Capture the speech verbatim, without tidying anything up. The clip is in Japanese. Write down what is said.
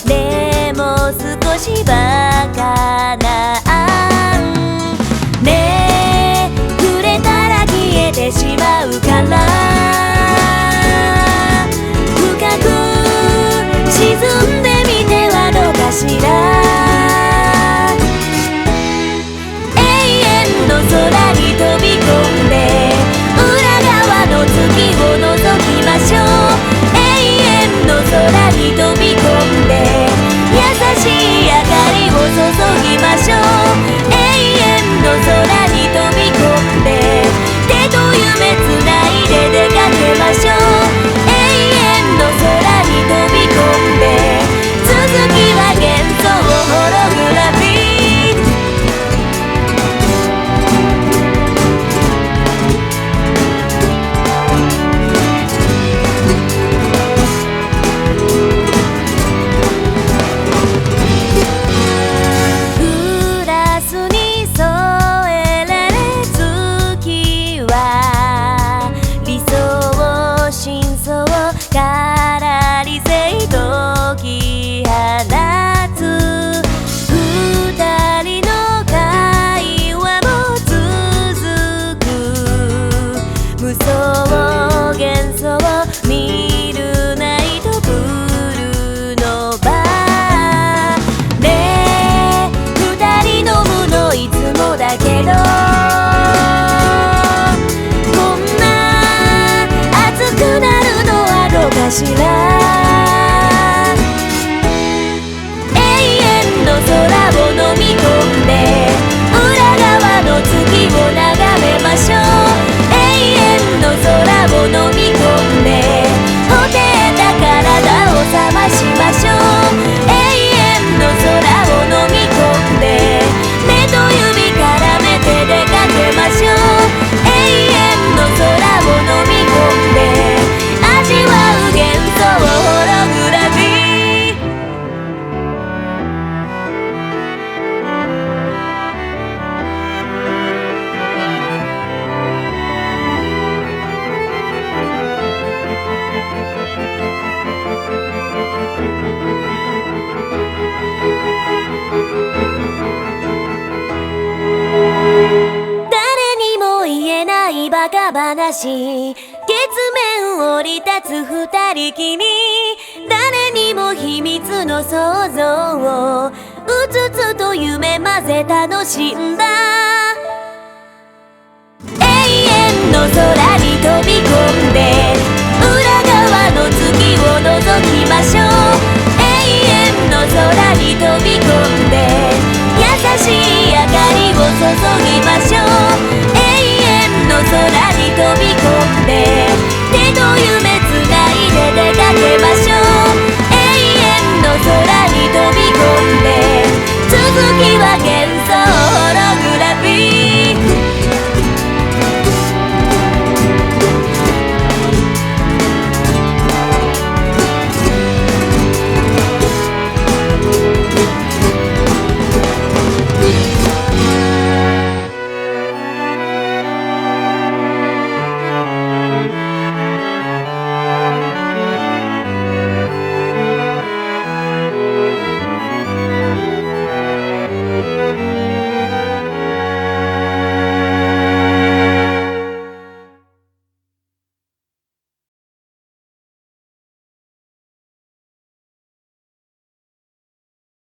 でも少しバカな案ねえ触れたら消えてしまうから深く沈んでみてはどうかしら永遠の空に飛び込んで裏側の月を覗きましょう永遠の空に飛び込んで優しい明かりを注ぎましょう永遠の空に飛び込んで手と夢つないで出かけましょう永遠の空に飛び込んで続きは幻想ホログラフィーしら永遠の空を飲み込んで裏側の月を眺めましょう永遠の空を飲み込んでほてった体を覚ましましょう永遠の空を飲み込んで目と指絡めて出かけましょう永遠の空を飲み込んで味わう幻想ホログラフィー誰にも言えないバカ話月面降り立つ二人きり誰にも秘密の想像をうつつと夢混ぜ楽しんだ永遠の空に飛び込んで裏側の月を覗きましょう永遠の空に飛び込んで優しい明かりを注ぎましょう永遠の空に飛び込んで手と夢つないで出かけましょう永遠の空に飛び込んで